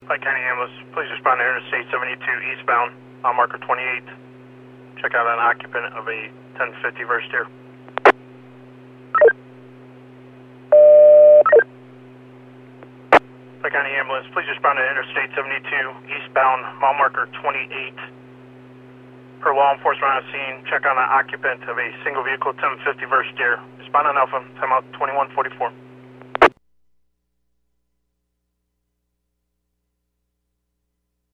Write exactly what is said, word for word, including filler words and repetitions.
Pike County Ambulance, please respond to Interstate seventy-two eastbound, mile marker twenty-eight. Check out an occupant of a ten fifty Versteer. Pike County Ambulance, please respond to Interstate seventy-two eastbound, mile marker twenty-eight. Per law enforcement on scene, check on an occupant of a single vehicle ten fifty Versteer. Respond on Alpha, timeout twenty-one forty-four.